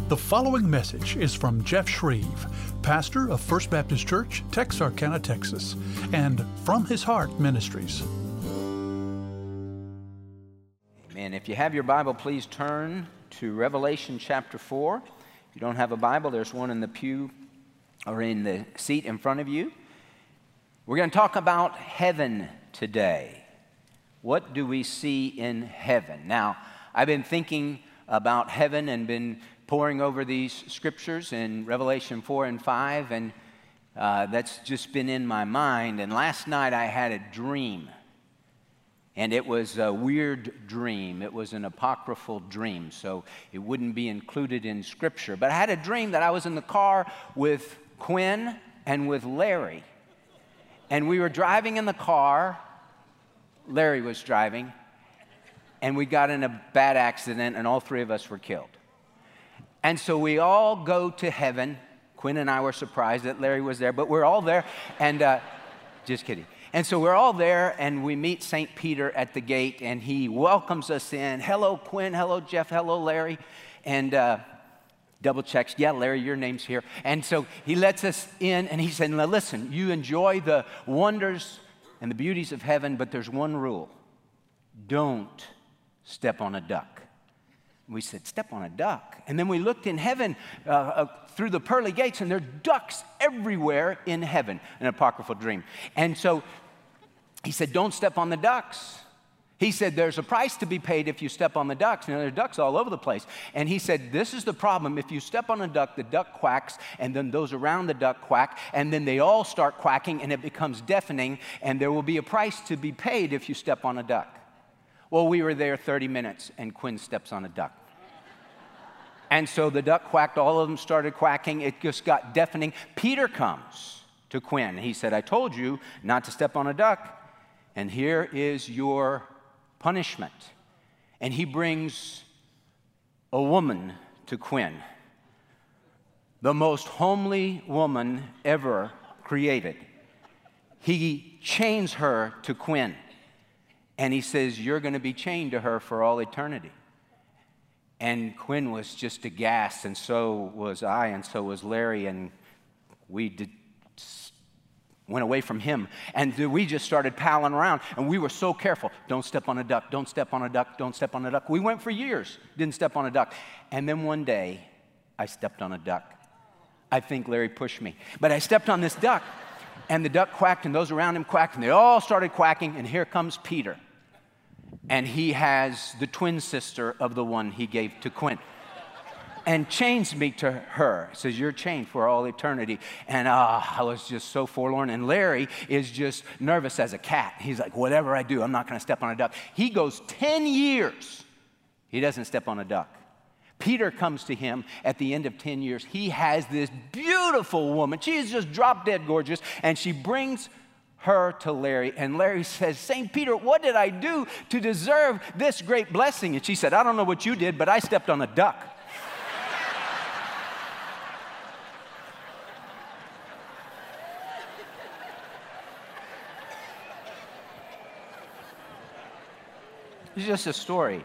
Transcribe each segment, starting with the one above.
The following message is from Jeff Shreve, pastor of First Baptist Church, Texarkana, Texas, and From His Heart Ministries. Amen. If you have your Bible, please turn to Revelation chapter 4. If you don't have a Bible, there's one in the pew or in the seat in front of you. We're going to talk about heaven today. What do we see in heaven? Now, I've been thinking about heaven and been poring over these scriptures in Revelation 4 and 5, and that's just been in my mind. And last night I had a dream, and it was a weird dream. It was an apocryphal dream, so it wouldn't be included in Scripture. But I had a dream that I was in the car with Quinn and with Larry, and we were driving in the car. Larry was driving, and we got in a bad accident, and all three of us were killed. And so we all go to heaven. Quinn and I were surprised that Larry was there, but we're all there, and just kidding. And so we're all there, and we meet St. Peter at the gate, and he welcomes us in. Hello, Quinn. Hello, Jeff. Hello, Larry. And double checks. Yeah, Larry, your name's here. And so he lets us in, and he said, now listen, you enjoy the wonders and the beauties of heaven, but there's one rule. Don't step on a duck. We said, step on a duck. And then we looked in heaven through the pearly gates, and there are ducks everywhere in heaven, an apocryphal dream. And so he said, don't step on the ducks. He said, there's a price to be paid if you step on the ducks. There are ducks all over the place. And he said, this is the problem. If you step on a duck, the duck quacks, and then those around the duck quack, and then they all start quacking, and it becomes deafening, and there will be a price to be paid if you step on a duck. Well, we were there 30 minutes, and Quinn steps on a duck. And so the duck quacked, all of them started quacking, it just got deafening. Peter comes to Quinn. He said, I told you not to step on a duck, and here is your punishment. And he brings a woman to Quinn, the most homely woman ever created. He chains her to Quinn, and he says, you're going to be chained to her for all eternity. And Quinn was just aghast, and so was I, and so was Larry, and we went away from him. And we just started palling around, and we were so careful. Don't step on a duck, don't step on a duck, don't step on a duck. We went for years, didn't step on a duck. And then one day, I stepped on a duck. I think Larry pushed me. But I stepped on this duck, and the duck quacked, and those around him quacked, and they all started quacking, and here comes Peter. And he has the twin sister of the one he gave to Quinn, and chains me to her. Says, you're chained for all eternity. And I was just so forlorn. And Larry is just nervous as a cat. He's like, whatever I do, I'm not going to step on a duck. He goes 10 years. He doesn't step on a duck. Peter comes to him at the end of 10 years. He has this beautiful woman. She is just drop dead gorgeous. And she brings her to Larry, and Larry says, St. Peter, what did I do to deserve this great blessing? And she said, I don't know what you did, but I stepped on a duck. It's just a story.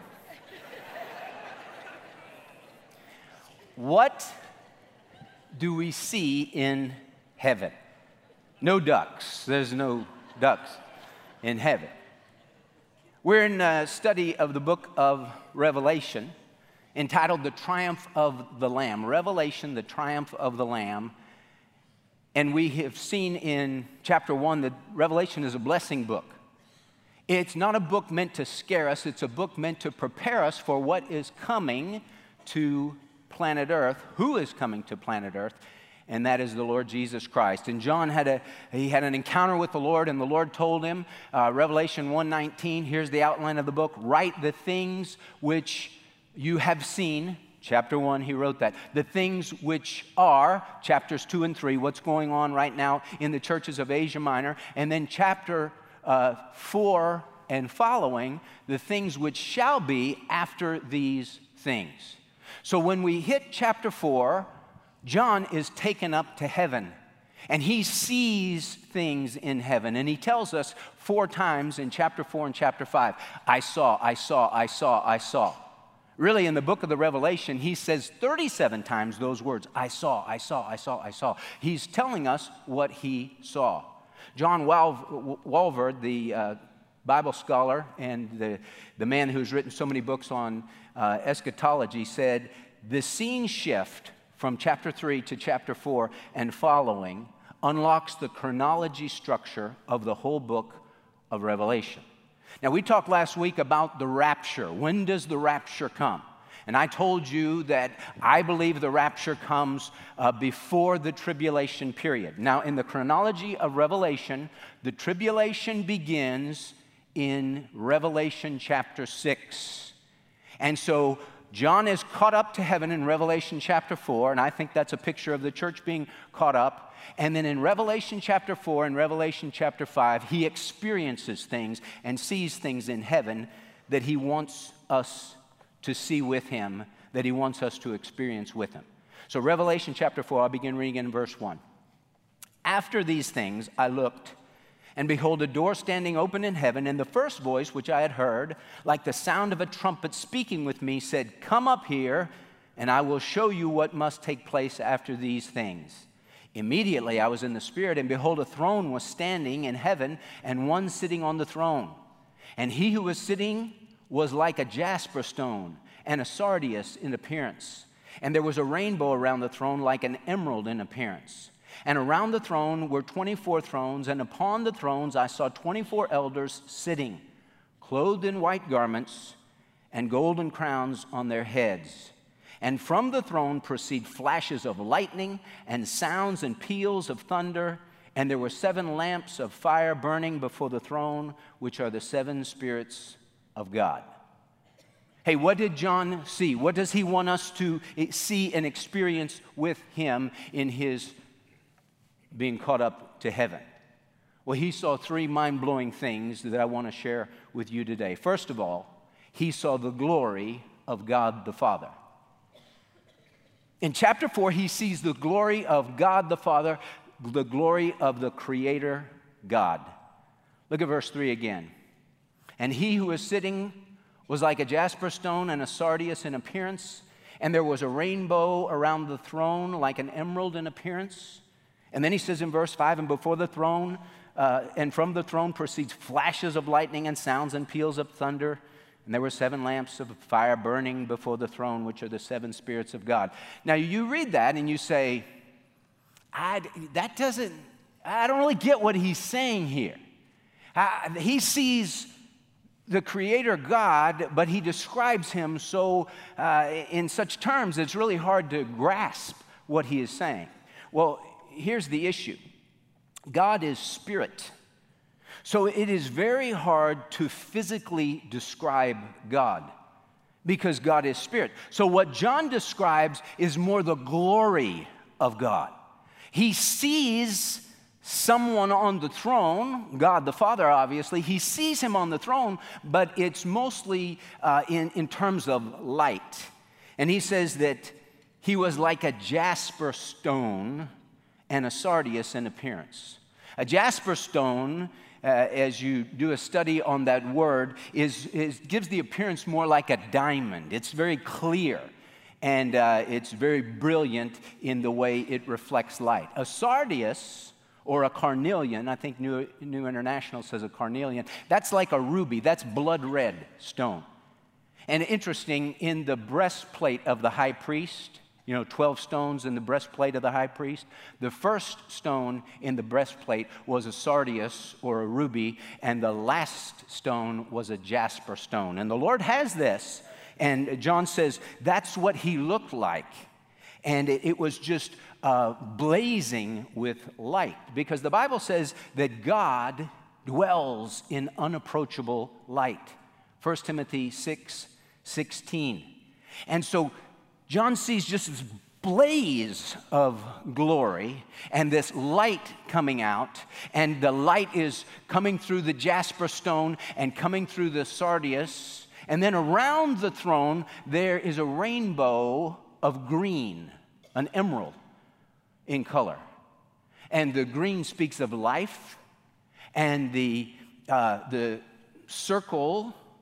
What do we see in heaven? No ducks. There's no ducks in heaven. We're in a study of the book of Revelation entitled The Triumph of the Lamb. Revelation, the Triumph of the Lamb. And we have seen in chapter 1 that Revelation is a blessing book. It's not a book meant to scare us. It's a book meant to prepare us for what is coming to planet Earth, who is coming to planet Earth, and that is the Lord Jesus Christ. And John had an encounter with the Lord, and the Lord told him, Revelation 1:19, here's the outline of the book, write the things which you have seen. Chapter 1, he wrote that. The things which are, chapters 2 and 3, what's going on right now in the churches of Asia Minor. And then chapter 4 and following, the things which shall be after these things. So when we hit chapter 4, John is taken up to heaven, and he sees things in heaven. And he tells us 4 times in chapter 4 and chapter 5, I saw. Really, in the book of the Revelation, he says 37 times those words, I saw, I saw, I saw, I saw. He's telling us what he saw. John Walvoord, the Bible scholar and the man who's written so many books on eschatology, said the scene shift from chapter 3 to chapter 4 and following unlocks the chronology structure of the whole book of Revelation. Now, we talked last week about the rapture. When does the rapture come? And I told you that I believe the rapture comes before the tribulation period. Now, in the chronology of Revelation, the tribulation begins in Revelation chapter 6. And so John is caught up to heaven in Revelation chapter 4, and I think that's a picture of the church being caught up. And then in Revelation chapter 4 and Revelation chapter 5, he experiences things and sees things in heaven that he wants us to see with him, that he wants us to experience with him. So Revelation chapter 4, I'll begin reading in verse 1. After these things I looked, and behold, a door standing open in heaven, and the first voice which I had heard, like the sound of a trumpet speaking with me, said, Come up here, and I will show you what must take place after these things. Immediately I was in the Spirit, and behold, a throne was standing in heaven, and one sitting on the throne. And he who was sitting was like a jasper stone, and a sardius in appearance. And there was a rainbow around the throne like an emerald in appearance. And around the throne were 24 thrones, and upon the thrones I saw 24 elders sitting, clothed in white garments, and golden crowns on their heads. And from the throne proceed flashes of lightning, and sounds and peals of thunder. And there were 7 lamps of fire burning before the throne, which are the 7 spirits of God. Hey, what did John see? What does he want us to see and experience with him in his being caught up to heaven? Well, he saw 3 mind-blowing things that I want to share with you today. First of all, he saw the glory of God the Father. In chapter 4, he sees the glory of God the Father, the glory of the Creator God. Look at verse 3 again. And he who was sitting was like a jasper stone and a sardius in appearance, and there was a rainbow around the throne like an emerald in appearance. And then he says in verse 5, and before the throne, and from the throne proceeds flashes of lightning and sounds and peals of thunder. And there were 7 lamps of fire burning before the throne, which are the 7 spirits of God. Now, you read that and you say, I don't really get what he's saying here. He sees the Creator God, but he describes him so in such terms, it's really hard to grasp what he is saying. Well, here's the issue. God is spirit. So it is very hard to physically describe God because God is spirit. So what John describes is more the glory of God. He sees someone on the throne, God the Father, obviously. He sees him on the throne, but it's mostly in terms of light. And he says that he was like a jasper stone and a sardius in appearance. A jasper stone, as you do a study on that word, gives the appearance more like a diamond. It's very clear, and it's very brilliant in the way it reflects light. A sardius, or a carnelian, I think New International says a carnelian, that's like a ruby. That's blood red stone. And interesting, in the breastplate of the high priest, 12 stones in the breastplate of the high priest. The first stone in the breastplate was a sardius or a ruby, and the last stone was a jasper stone. And the Lord has this, and John says that's what he looked like. And it was just blazing with light, because the Bible says that God dwells in unapproachable light. 1 Timothy 6:16. And so John sees just this blaze of glory and this light coming out, and the light is coming through the jasper stone and coming through the sardius, and then around the throne there is a rainbow of green, an emerald in color. And the green speaks of life, and the circle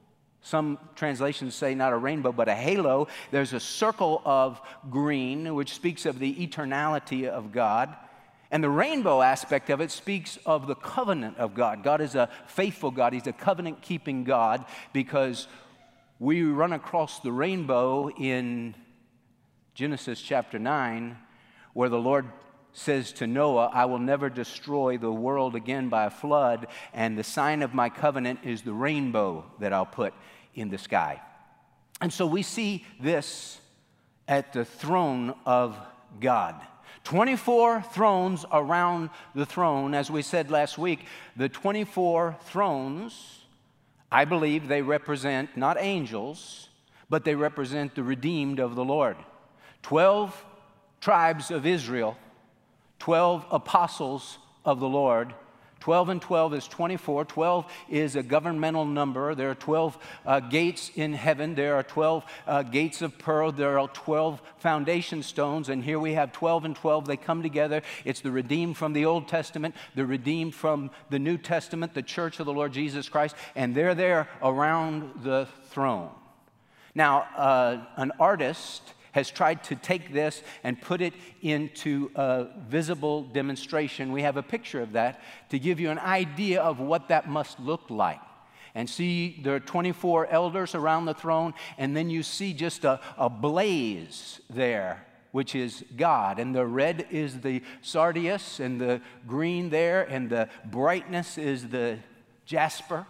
Some translations say not a rainbow, but a halo. There's a circle of green, which speaks of the eternality of God. And the rainbow aspect of it speaks of the covenant of God. God is a faithful God. He's a covenant-keeping God, because we run across the rainbow in Genesis chapter 9, where the Lord says to Noah, I will never destroy the world again by a flood, and the sign of my covenant is the rainbow that I'll put in the sky. And so we see this at the throne of God. 24 thrones around the throne. As we said last week, the 24 thrones, I believe they represent not angels, but they represent the redeemed of the Lord. 12 tribes of Israel, 12 apostles of the Lord. 12 and 12 is 24. 12 is a governmental number. There are 12 gates in heaven. There are 12 gates of pearl. There are 12 foundation stones. And here we have 12 and 12. They come together. It's the redeemed from the Old Testament, the redeemed from the New Testament, the church of the Lord Jesus Christ. And they're there around the throne. Now, an artist has tried to take this and put it into a visible demonstration. We have a picture of that to give you an idea of what that must look like. And see, there are 24 elders around the throne, and then you see just a blaze there, which is God. And the red is the sardius, and the green there, and the brightness is the jasper.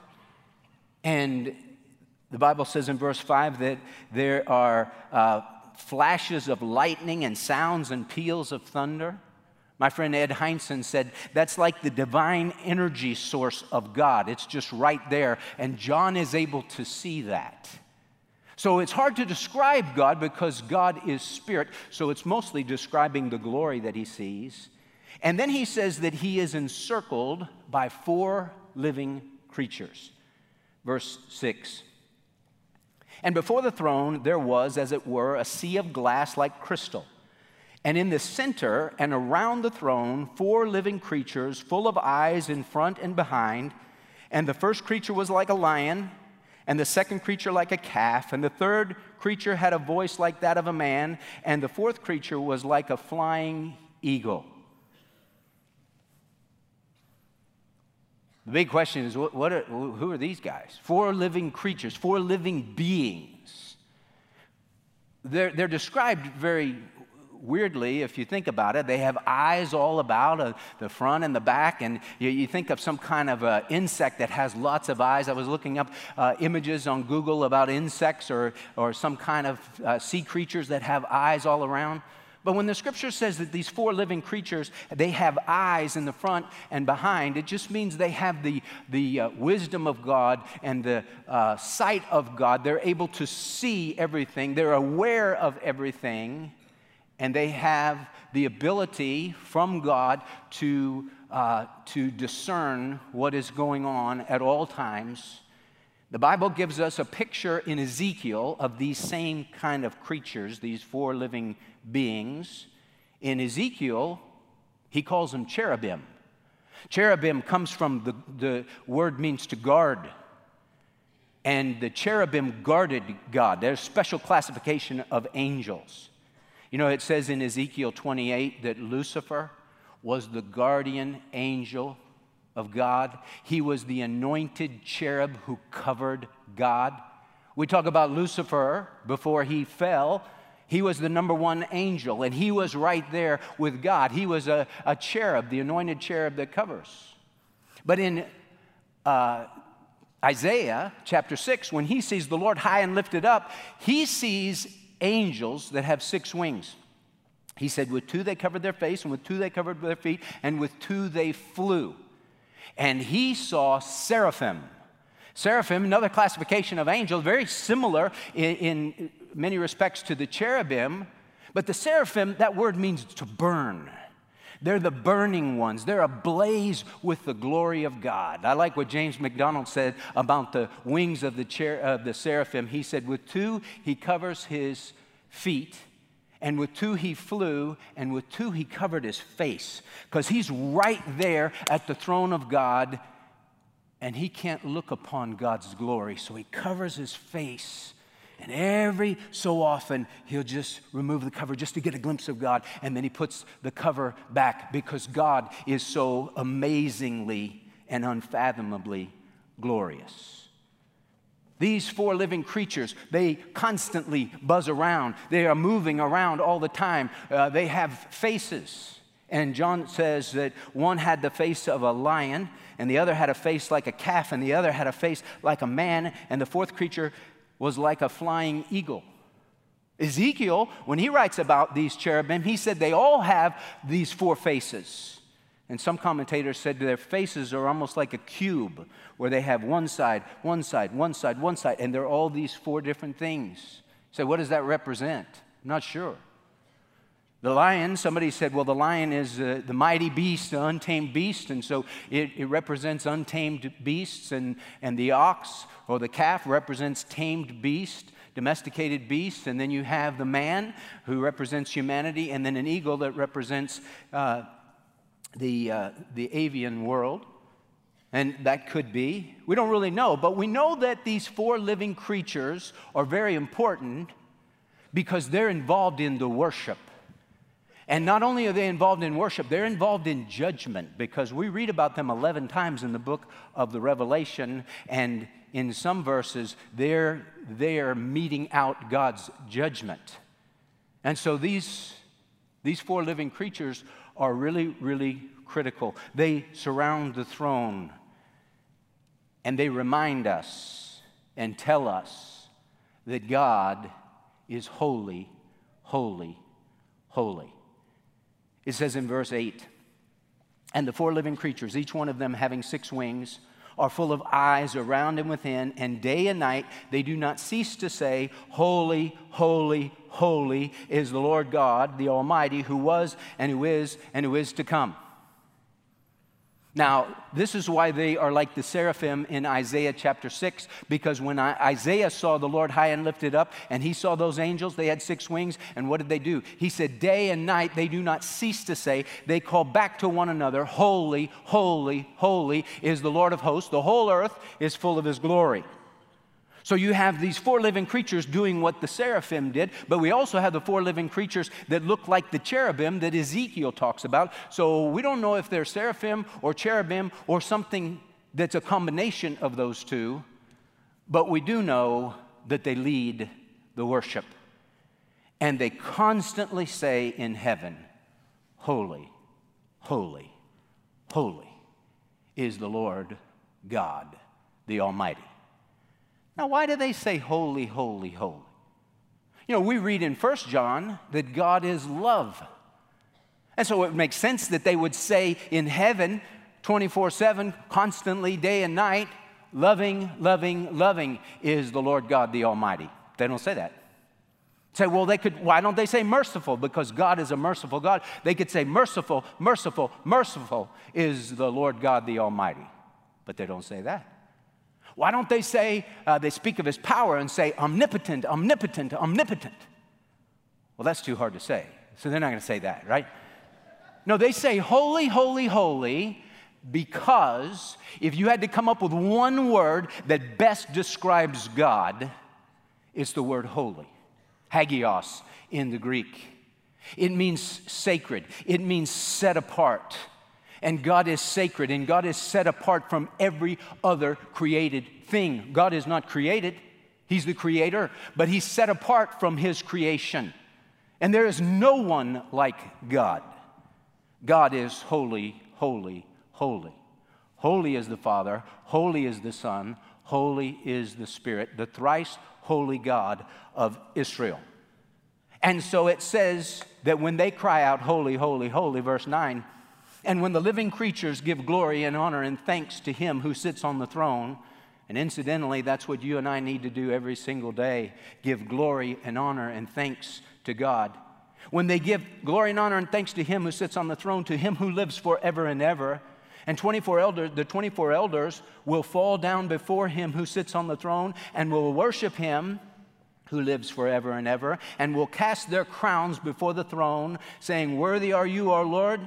And the Bible says in verse 5 that there are flashes of lightning and sounds and peals of thunder. My friend Ed Heinzen said that's like the divine energy source of God. It's just right there, and John is able to see that. So it's hard to describe God because God is spirit, so it's mostly describing the glory that he sees. And then he says that he is encircled by 4 living creatures. Verse 6. And before the throne there was, as it were, a sea of glass like crystal. And in the center and around the throne, 4 living creatures full of eyes in front and behind. And the first creature was like a lion, and the second creature like a calf, and the third creature had a voice like that of a man, and the fourth creature was like a flying eagle. The big question is, who are these guys? 4 living creatures, 4 living beings. They're described very weirdly, if you think about it. They have eyes all about the front and the back, and you think of some kind of insect that has lots of eyes. I was looking up images on Google about insects or some kind of sea creatures that have eyes all around. But when the scripture says that these 4 living creatures, they have eyes in the front and behind, it just means they have the wisdom of God and the sight of God. They're able to see everything. They're aware of everything. And they have the ability from God to discern what is going on at all times. The Bible gives us a picture in Ezekiel of these same kind of creatures, these 4 living beings. In Ezekiel, he calls them cherubim. Cherubim comes from the word means to guard. And the cherubim guarded God. There's a special classification of angels. You know, it says in Ezekiel 28 that Lucifer was the guardian angel of God. He was the anointed cherub who covered God. We talk about Lucifer before he fell. He was the number 1 angel, and he was right there with God. He was a cherub, the anointed cherub that covers. But in Isaiah chapter 6, when he sees the Lord high and lifted up, he sees angels that have 6 wings. He said, with 2 they covered their face, and with 2 they covered their feet, and with 2 they flew. And he saw seraphim. Seraphim, another classification of angels, very similar in many respects to the cherubim. But the seraphim, that word means to burn. They're the burning ones. They're ablaze with the glory of God. I like what James MacDonald said about the wings of the seraphim. He said, with 2 he covers his feet, and with 2 he flew, and with 2 he covered his face, because he's right there at the throne of God, and he can't look upon God's glory, so he covers his face. And every so often, he'll just remove the cover just to get a glimpse of God, and then he puts the cover back because God is so amazingly and unfathomably glorious. These four living creatures, they constantly buzz around. They are moving around all the time. They have faces. And John says that one had the face of a lion, and the other had a face like a calf, and the other had a face like a man, and the fourth creature was like a flying eagle. Ezekiel, when he writes about these cherubim, he said they all have these four faces. And some commentators said their faces are almost like a cube, where they have one side, one side, one side, one side, and they're all these four different things. So what does that represent? I'm not sure. The lion, somebody said, well, the lion is the mighty beast, the untamed beast, and so it represents untamed beasts, and the ox or the calf represents tamed beast, domesticated beast, and then you have the man who represents humanity, and then an eagle that represents the avian world. And that could be. We don't really know, but we know that these four living creatures are very important because they're involved in the worship. And not only are they involved in worship, they're involved in judgment, because we read about them 11 times in the book of the Revelation, and in some verses, they're meting out God's judgment. And so these four living creatures are really, really critical. They surround the throne, and they remind us and tell us that God is holy, holy, holy. It says in verse 8, and the four living creatures, each one of them having 6 wings, are full of eyes around and within, and day and night they do not cease to say, holy, holy, holy is the Lord God, the Almighty, who was and who is to come. Now, this is why they are like the seraphim in Isaiah chapter 6, because when Isaiah saw the Lord high and lifted up, and he saw those angels, they had 6 wings, and what did they do? He said, day and night they do not cease to say, they call back to one another, holy, holy, holy is the Lord of hosts. The whole earth is full of his glory. So you have these 4 living creatures doing what the seraphim did, but we also have the 4 living creatures that look like the cherubim that Ezekiel talks about. So we don't know if they're seraphim or cherubim or something that's a combination of those two, but we do know that they lead the worship. And they constantly say in heaven, holy, holy, holy is the Lord God, the Almighty. Now, why do they say holy, holy, holy? You know, we read in 1 John that God is love. And so it makes sense that they would say in heaven 24/7, constantly, day and night, loving, loving, loving is the Lord God the Almighty. They don't say that. Say, well, why don't they say merciful? Because God is a merciful God. They could say merciful, merciful, merciful is the Lord God the Almighty. But they don't say that. Why don't they say, they speak of his power and say omnipotent, omnipotent, omnipotent? Well, that's too hard to say, so they're not going to say that, right? No, they say holy, holy, holy, because if you had to come up with one word that best describes God, it's the word holy. Hagios in the Greek. It means sacred. It means set apart. And God is sacred, and God is set apart from every other created thing. God is not created. He's the creator, but he's set apart from his creation. And there is no one like God. God is holy, holy, holy. Holy is the Father, holy is the Son, holy is the Spirit, the thrice holy God of Israel. And so it says that when they cry out, holy, holy, holy, verse 9, and when the living creatures give glory and honor and thanks to him who sits on the throne, and incidentally, that's what you and I need to do every single day, give glory and honor and thanks to God. When they give glory and honor and thanks to him who sits on the throne, to him who lives forever and ever, and the 24 elders will fall down before him who sits on the throne and will worship him who lives forever and ever, and will cast their crowns before the throne, saying, worthy are you, our Lord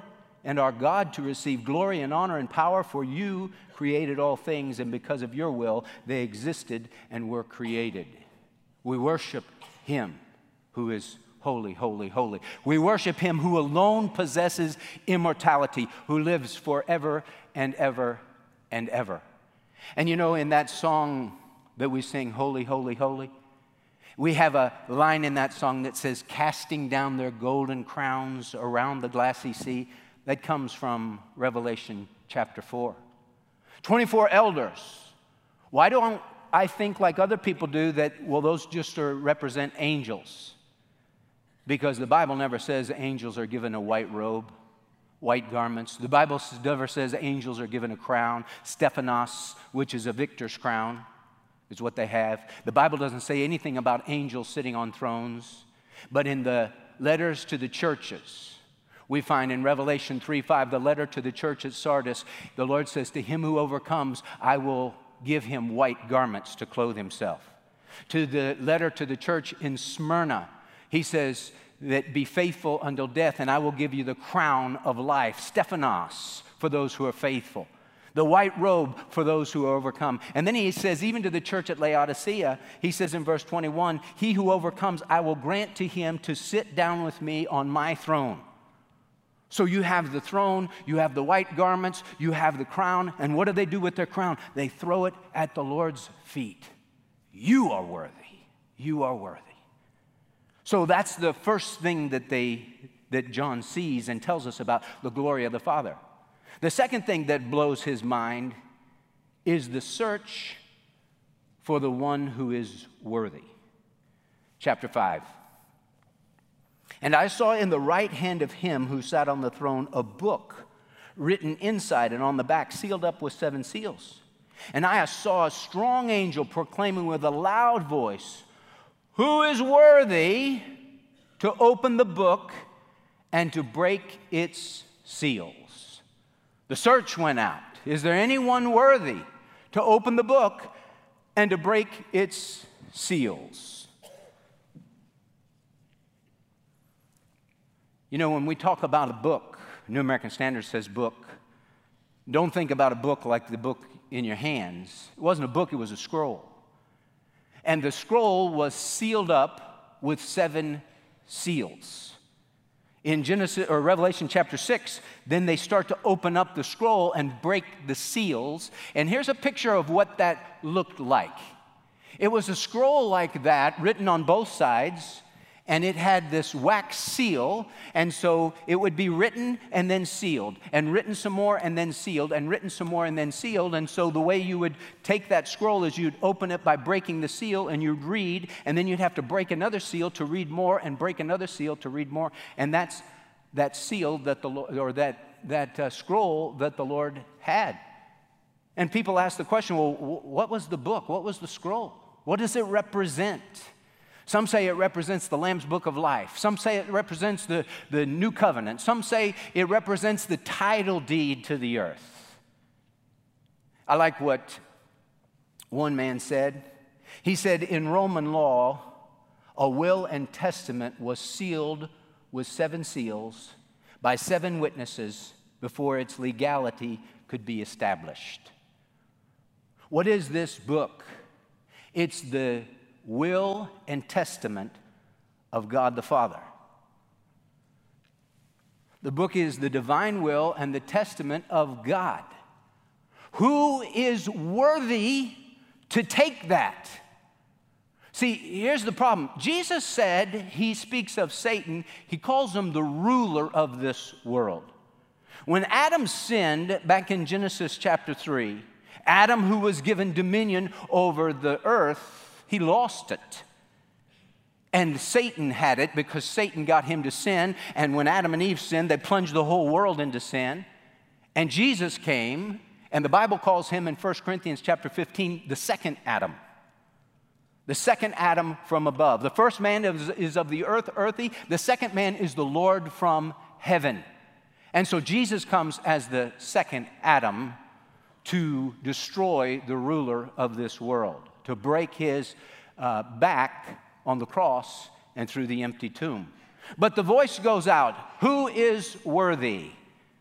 and our God to receive glory and honor and power, for you created all things, and because of your will they existed and were created. We worship him who is holy, holy, holy. We worship him who alone possesses immortality, who lives forever and ever and ever. And you know, in that song that we sing, Holy, Holy, Holy, we have a line in that song that says, casting down their golden crowns around the glassy sea. That comes from Revelation chapter 4. 24 elders. Why don't I think like other people do that, well, those just represent angels? Because the Bible never says angels are given a white robe, white garments. The Bible never says angels are given a crown. Stephanos, which is a victor's crown, is what they have. The Bible doesn't say anything about angels sitting on thrones. But in the letters to the churches, we find in Revelation 3:5, the letter to the church at Sardis, the Lord says, to him who overcomes, I will give him white garments to clothe himself. To the letter to the church in Smyrna, he says that be faithful until death, and I will give you the crown of life, Stephanos, for those who are faithful. The white robe for those who are overcome. And then he says, even to the church at Laodicea, he says in verse 21, he who overcomes, I will grant to him to sit down with me on my throne. So you have the throne, you have the white garments, you have the crown, and what do they do with their crown? They throw it at the Lord's feet. You are worthy. You are worthy. So that's the first thing that John sees and tells us about the glory of the Father. The second thing that blows his mind is the search for the one who is worthy. Chapter 5. And I saw in the right hand of him who sat on the throne a book written inside and on the back, sealed up with 7 seals. And I saw a strong angel proclaiming with a loud voice, who is worthy to open the book and to break its seals? The search went out. Is there anyone worthy to open the book and to break its seals? You know, when we talk about a book, New American Standard says book, don't think about a book like the book in your hands. It wasn't a book, it was a scroll. And the scroll was sealed up with 7 seals. In Genesis or Revelation chapter 6, then they start to open up the scroll and break the seals. And here's a picture of what that looked like. It was a scroll like that, written on both sides, and it had this wax seal, and so it would be written and then sealed, and written some more and then sealed, and written some more and then sealed. And so the way you would take that scroll is you'd open it by breaking the seal, and you'd read, and then you'd have to break another seal to read more, and break another seal to read more. And that's that seal that the Lord, or that scroll that the Lord had. And people ask the question, well, what was the book? What was the scroll? What does it represent? Some say it represents the Lamb's Book of Life. Some say it represents the New Covenant. Some say it represents the title deed to the earth. I like what one man said. He said, in Roman law, a will and testament was sealed with 7 seals by 7 witnesses before its legality could be established. What is this book? It's the will and testament of God the Father. The book is the divine will and the testament of God. Who is worthy to take that? See, here's the problem. Jesus said, he speaks of Satan, he calls him the ruler of this world. When Adam sinned back in Genesis chapter 3, Adam, who was given dominion over the earth, he lost it. And Satan had it because Satan got him to sin. And when Adam and Eve sinned, they plunged the whole world into sin. And Jesus came, and the Bible calls him in 1 Corinthians chapter 15, the second Adam. The second Adam from above. The first man is of the earth, earthy. The second man is the Lord from heaven. And so Jesus comes as the second Adam to destroy the ruler of this world, to break his back on the cross and through the empty tomb. But the voice goes out, who is worthy?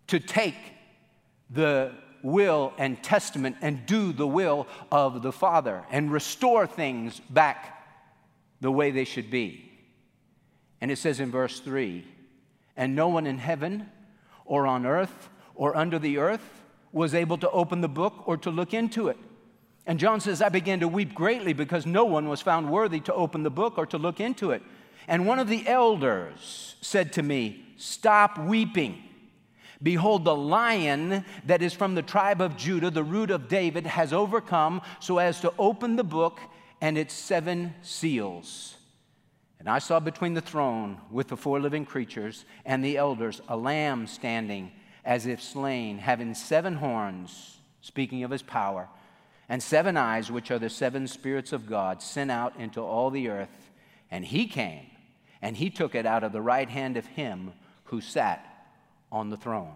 to take the will and testament and do the will of the Father and restore things back the way they should be. And it says in verse 3, and no one in heaven or on earth or under the earth was able to open the book or to look into it. And John says, I began to weep greatly because no one was found worthy to open the book or to look into it. And one of the elders said to me, stop weeping. Behold, the Lion that is from the tribe of Judah, the root of David, has overcome so as to open the book and its 7 seals. And I saw between the throne with the 4 living creatures and the elders a lamb standing as if slain, having 7 horns, speaking of his power, and 7 eyes, which are the 7 spirits of God, sent out into all the earth. And he came, and he took it out of the right hand of him who sat on the throne.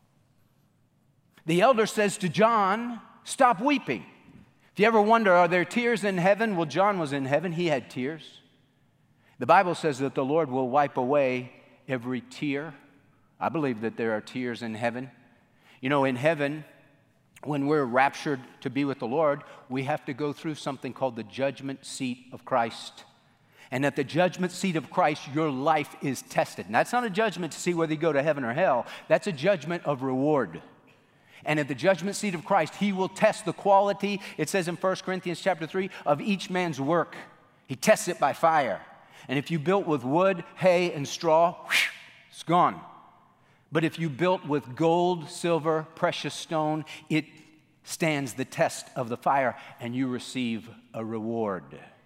The elder says to John, stop weeping. If you ever wonder, are there tears in heaven? Well, John was in heaven. He had tears. The Bible says that the Lord will wipe away every tear. I believe that there are tears in heaven. You know, in heaven, when we're raptured to be with the Lord, we have to go through something called the judgment seat of Christ. And at the judgment seat of Christ, your life is tested. And that's not a judgment to see whether you go to heaven or hell. That's a judgment of reward. And at the judgment seat of Christ, he will test the quality, it says in 1 Corinthians chapter 3, of each man's work. He tests it by fire. And if you built with wood, hay, and straw, it's gone. But if you built with gold, silver, precious stone, it stands the test of the fire, and you receive a reward.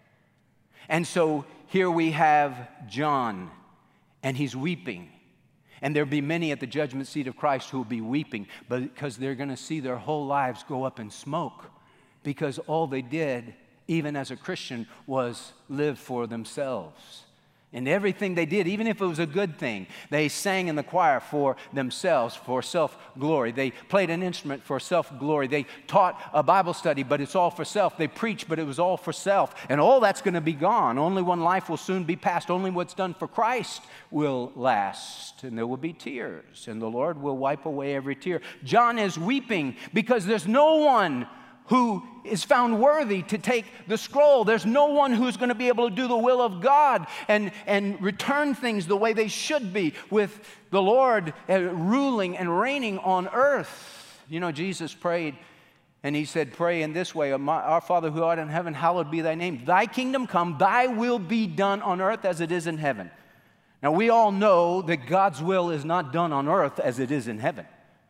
And so here we have John, and he's weeping. And there'll be many at the judgment seat of Christ who will be weeping, because they're going to see their whole lives go up in smoke, because all they did, even as a Christian, was live for themselves. And everything they did, even if it was a good thing, they sang in the choir for themselves, for self-glory. They played an instrument for self-glory. They taught a Bible study, but it's all for self. They preached, but it was all for self. And all that's going to be gone. Only one life will soon be passed. Only what's done for Christ will last. And there will be tears, and the Lord will wipe away every tear. John is weeping because there's no one who is found worthy to take the scroll. There's no one who's going to be able to do the will of God and return things the way they should be, with the Lord ruling and reigning on earth. You know, Jesus prayed, and he said, pray in this way, our Father who art in heaven, hallowed be thy name. Thy kingdom come, thy will be done on earth as it is in heaven. Now, we all know that God's will is not done on earth as it is in heaven.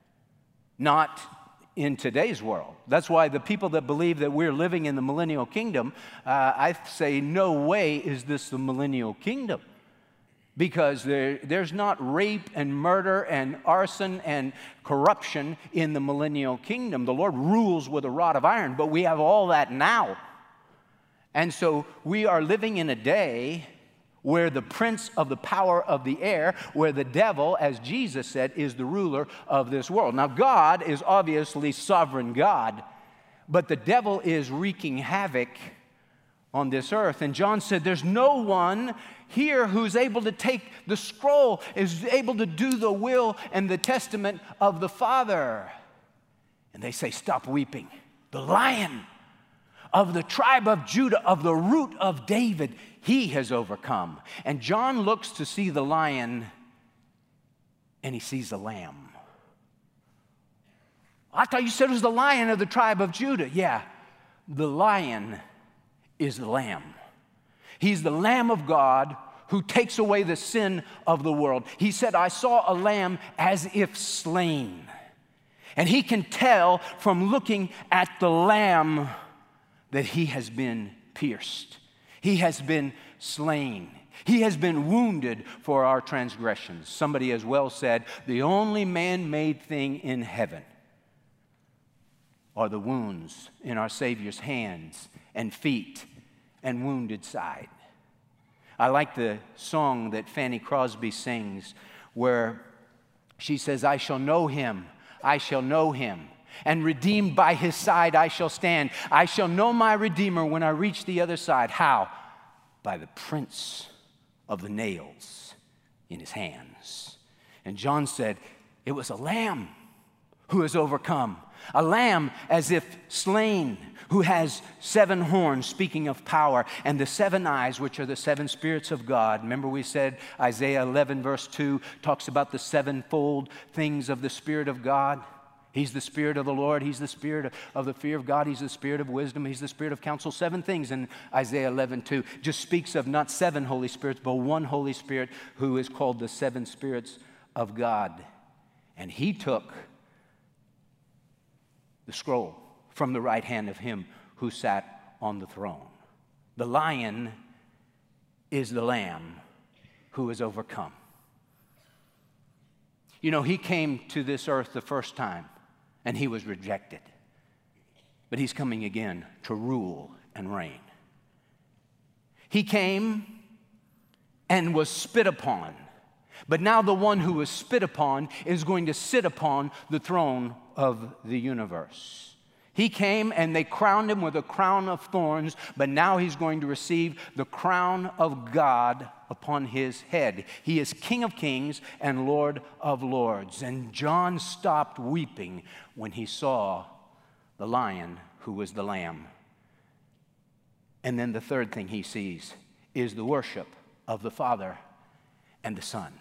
Not in today's world. That's why the people that believe that we're living in the millennial kingdom, I say, no way is this the millennial kingdom. Because there's not rape and murder and arson and corruption in the millennial kingdom. The Lord rules with a rod of iron, but we have all that now. And so we are living in a day where the prince of the power of the air, where the devil, as Jesus said, is the ruler of this world. Now, God is obviously sovereign God, but the devil is wreaking havoc on this earth. And John said, there's no one here who's able to take the scroll, is able to do the will and the testament of the Father. And they say, stop weeping. The Lion of the tribe of Judah, of the root of David, he has overcome. And John looks to see the lion, and he sees the lamb. I thought you said it was the Lion of the tribe of Judah. Yeah, the lion is the lamb. He's the Lamb of God who takes away the sin of the world. He said, I saw a lamb as if slain. And he can tell from looking at the lamb that he has been pierced. He has been slain. He has been wounded for our transgressions. Somebody as well said, the only man-made thing in heaven are the wounds in our Savior's hands and feet and wounded side. I like the song that Fanny Crosby sings where she says, I shall know him, I shall know him. And redeemed by his side I shall stand. I shall know my Redeemer when I reach the other side. How? By the prints of the nails in his hands. And John said, It was a lamb who has overcome. A lamb as if slain, who has 7 horns, speaking of power, and the 7 eyes, which are the 7 spirits of God. Remember we said Isaiah 11 verse 2 talks about the 7-fold things of the Spirit of God. He's the Spirit of the Lord. He's the Spirit of the fear of God. He's the Spirit of wisdom. He's the Spirit of counsel. 7 things in Isaiah 11:2 just speaks of not 7 Holy Spirits, but one Holy Spirit who is called the 7 spirits of God. And he took the scroll from the right hand of him who sat on the throne. The lion is the lamb who has overcome. You know, he came to this earth the first time and he was rejected. But he's coming again to rule and reign. He came and was spit upon. But now the one who was spit upon is going to sit upon the throne of the universe. He came and they crowned him with a crown of thorns, but now he's going to receive the crown of God upon his head. He is King of kings and Lord of lords. And John stopped weeping when he saw the lion who was the lamb. And then the third thing he sees is the worship of the Father and the Son.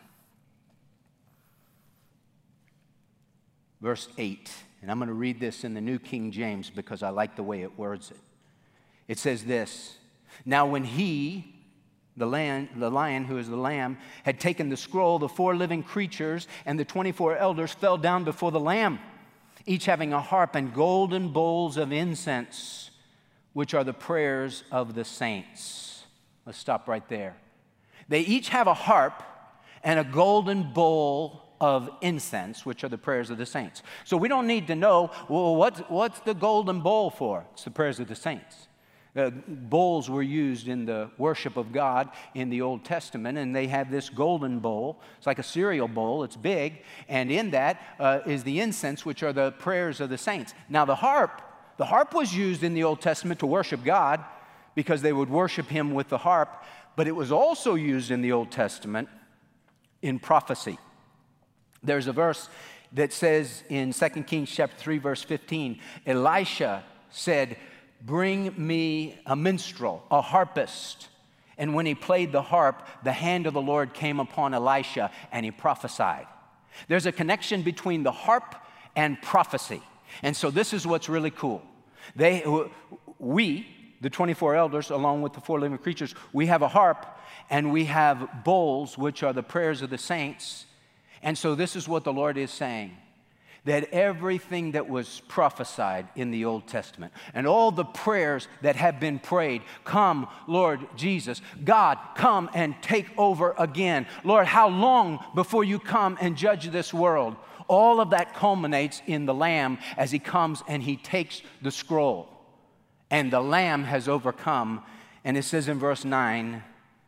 Verse 8, and I'm going to read this in the New King James because I like the way it words it. It says this, "Now when he, the lion who is the lamb, had taken the scroll, the 4 living creatures and the 24 elders fell down before the Lamb, each having a harp and golden bowls of incense, which are the prayers of the saints." Let's stop right there. They each have a harp and a golden bowl of incense, which are the prayers of the saints. So we don't need to know, well, what's the golden bowl for? It's the prayers of the saints. Bowls were used in the worship of God in the Old Testament, and they have this golden bowl. It's like a cereal bowl. It's big, and in that is the incense, which are the prayers of the saints. Now the harp was used in the Old Testament to worship God because they would worship him with the harp, but it was also used in the Old Testament in prophecy. There's a verse that says in 2 Kings chapter 3, verse 15, Elisha said, "Bring me a minstrel, a harpist." And when he played the harp, the hand of the Lord came upon Elisha and he prophesied. There's a connection between the harp and prophecy. And so this is what's really cool. We, the 24 elders, along with the 4 living creatures, we have a harp and we have bowls, which are the prayers of the saints. And so this is what the Lord is saying, that everything that was prophesied in the Old Testament and all the prayers that have been prayed, "Come, Lord Jesus, God, come and take over again. Lord, how long before you come and judge this world?" All of that culminates in the Lamb as he comes and he takes the scroll. And the Lamb has overcome. And it says in verse 9,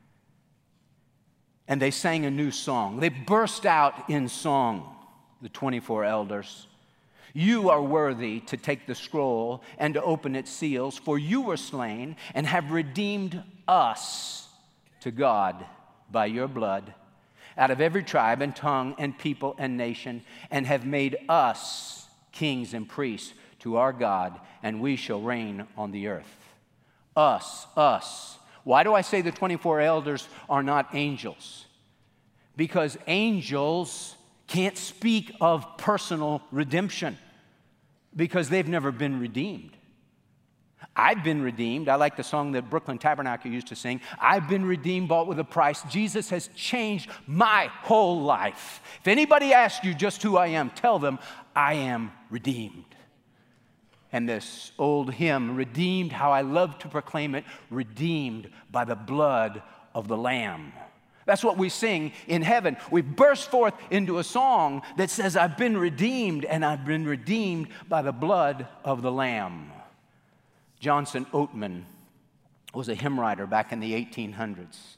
and they sang a new song. They burst out in song, the 24 elders. "You are worthy to take the scroll and to open its seals, for you were slain and have redeemed us to God by your blood out of every tribe and tongue and people and nation, and have made us kings and priests to our God, and we shall reign on the earth." Us. Why do I say the 24 elders are not angels? Because angels can't speak of personal redemption because they've never been redeemed. I've been redeemed. I like the song that Brooklyn Tabernacle used to sing. I've been redeemed, bought with a price. Jesus has changed my whole life. If anybody asks you just who I am, tell them I am redeemed. And this old hymn, "Redeemed," how I love to proclaim it, redeemed by the blood of the Lamb. That's what we sing in heaven. We burst forth into a song that says, "I've been redeemed, and I've been redeemed by the blood of the Lamb." Johnson Oatman was a hymn writer back in the 1800s.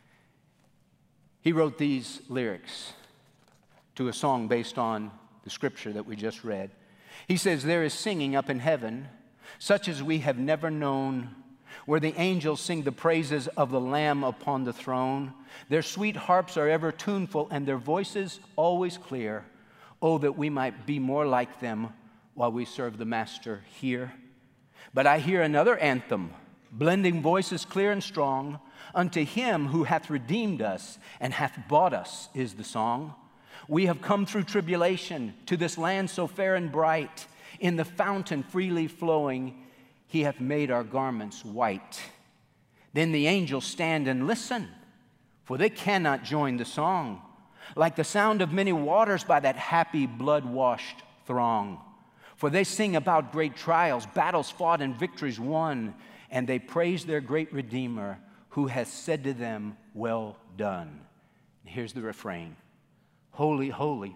He wrote these lyrics to a song based on the scripture that we just read. He says, "There is singing up in heaven, such as we have never known, where the angels sing the praises of the Lamb upon the throne. Their sweet harps are ever tuneful, and their voices always clear. Oh, that we might be more like them while we serve the Master here. But I hear another anthem, blending voices clear and strong. Unto him who hath redeemed us and hath bought us is the song. We have come through tribulation to this land so fair and bright. In the fountain freely flowing, he hath made our garments white. Then the angels stand and listen, for they cannot join the song, like the sound of many waters by that happy blood-washed throng. For they sing about great trials, battles fought and victories won, and they praise their great Redeemer, who has said to them, well done. And here's the refrain. Holy, holy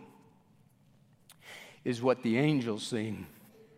is what the angels sing.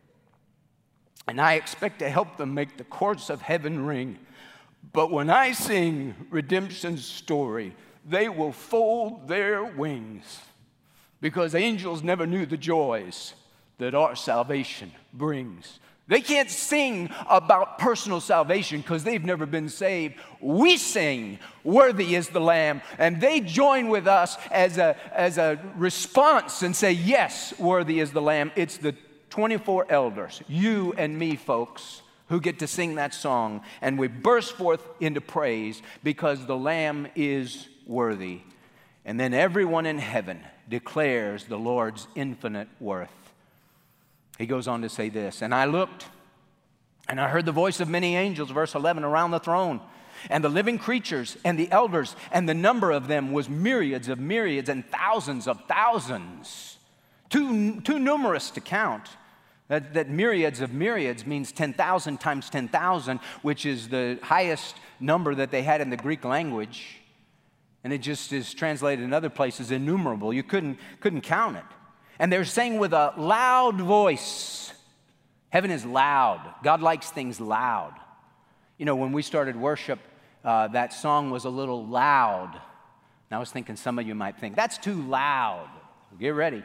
And I expect to help them make the courts of heaven ring. But when I sing redemption's story, they will fold their wings, because angels never knew the joys that our salvation brings. They can't sing about personal salvation because they've never been saved. We sing, worthy is the Lamb. And they join with us as a response and say, yes, worthy is the Lamb. It's the 24 elders, you and me, folks, who get to sing that song. And we burst forth into praise because the Lamb is worthy. And then everyone in heaven declares the Lord's infinite worth. He goes on to say this, and I looked, and I heard the voice of many angels, verse 11, around the throne, and the living creatures, and the elders, and the number of them was myriads of myriads and thousands of thousands, too numerous to count. That myriads of myriads means 10,000 times 10,000, which is the highest number that they had in the Greek language, and it just is translated in other places innumerable. You couldn't count it. And they're saying with a loud voice. Heaven is loud. God likes things loud. You know, when we started worship, that song was a little loud. And I was thinking some of you might think, that's too loud. Get ready.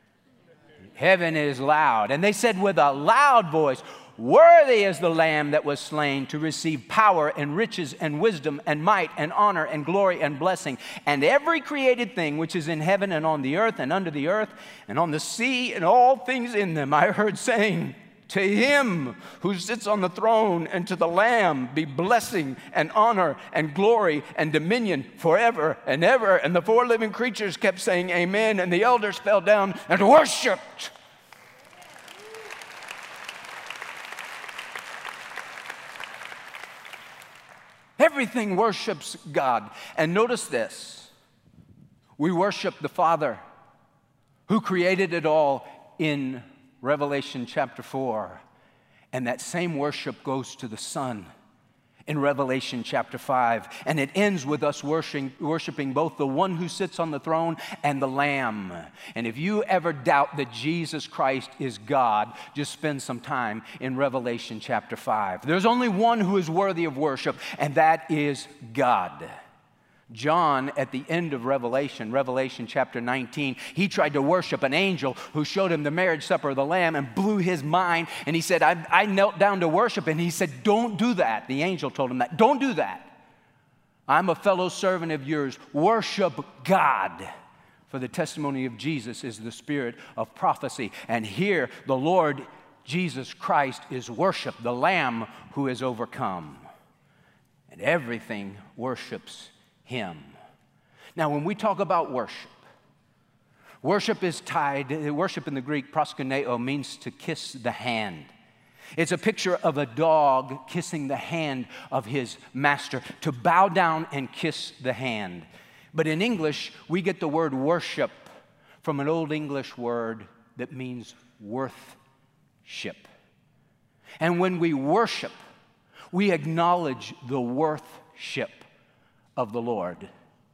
Heaven is loud. And they said with a loud voice, worthy is the Lamb that was slain to receive power and riches and wisdom and might and honor and glory and blessing. And every created thing which is in heaven and on the earth and under the earth and on the sea and all things in them, I heard saying, to him who sits on the throne and to the Lamb be blessing and honor and glory and dominion forever and ever. And the four living creatures kept saying amen, and the elders fell down and worshiped. Everything worships God. And notice this. We worship the Father who created it all in Revelation chapter 4. And that same worship goes to the Son in Revelation chapter 5. And it ends with us worshiping both the one who sits on the throne and the Lamb. And if you ever doubt that Jesus Christ is God, just spend some time in Revelation chapter 5. There's only one who is worthy of worship, and that is God. John, at the end of Revelation chapter 19, he tried to worship an angel who showed him the marriage supper of the Lamb and blew his mind. And he said, I knelt down to worship. And he said, don't do that. The angel told him that. Don't do that. I'm a fellow servant of yours. Worship God. For the testimony of Jesus is the spirit of prophecy. And here, the Lord Jesus Christ is worshiped, the Lamb who is overcome. And everything worships him. Now, when we talk about worship, worship is tied, worship in the Greek, proskuneo, means to kiss the hand. It's a picture of a dog kissing the hand of his master, to bow down and kiss the hand. But in English, we get the word worship from an Old English word that means worthship. And when we worship, we acknowledge the worthship of the Lord.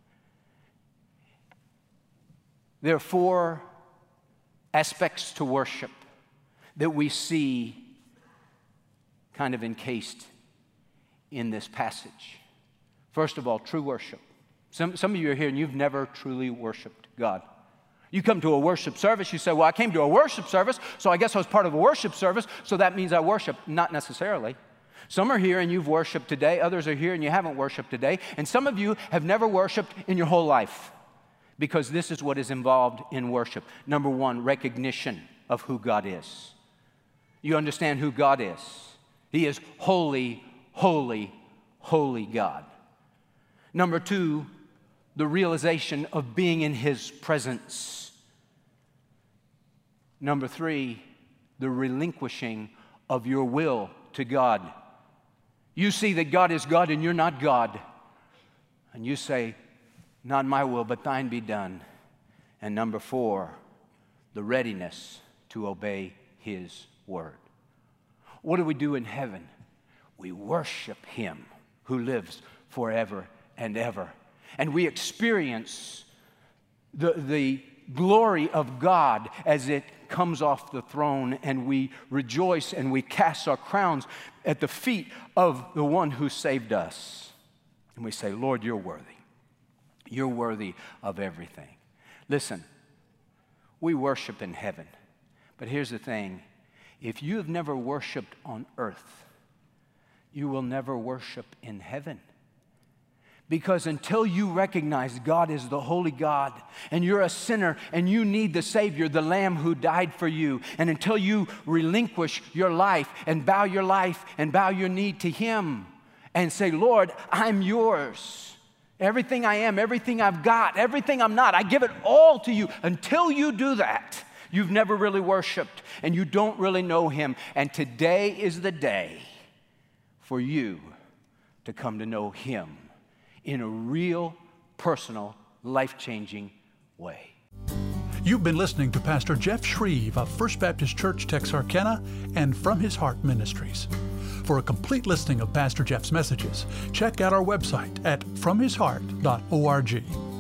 There are four aspects to worship that we see kind of encased in this passage. First of all, true worship. Some of you are here and you've never truly worshiped God. You come to a worship service, you say, well, I came to a worship service, so I guess I was part of a worship service, so that means I worship. Not necessarily. Some are here and you've worshiped today. Others are here and you haven't worshiped today. And some of you have never worshiped in your whole life. because this is what is involved in worship. Number one, recognition of who God is. You understand who God is. He is holy, holy, holy God. Number two, the realization of being in His presence. Number three, the relinquishing of your will to God. You see that God is God and you're not God. And you say, not my will, but thine be done. And number four, the readiness to obey His word. What do we do in heaven? We worship Him who lives forever and ever. And we experience the glory of God as it comes off the throne, and we rejoice and we cast our crowns at the feet of the one who saved us. And we say, Lord, you're worthy. You're worthy of everything. Listen, we worship in heaven. But here's the thing. If you have never worshiped on earth, you will never worship in heaven. Because until you recognize God is the holy God, and you're a sinner, and you need the Savior, the Lamb who died for you, and until you relinquish your life and bow your knee to Him and say, Lord, I'm yours. Everything I am, everything I've got, everything I'm not, I give it all to you. Until you do that, you've never really worshiped, and you don't really know Him. And today is the day for you to come to know Him in a real, personal, life-changing way. You've been listening to Pastor Jeff Shreve of First Baptist Church, Texarkana, and From His Heart Ministries. For a complete listing of Pastor Jeff's messages, check out our website at fromhisheart.org.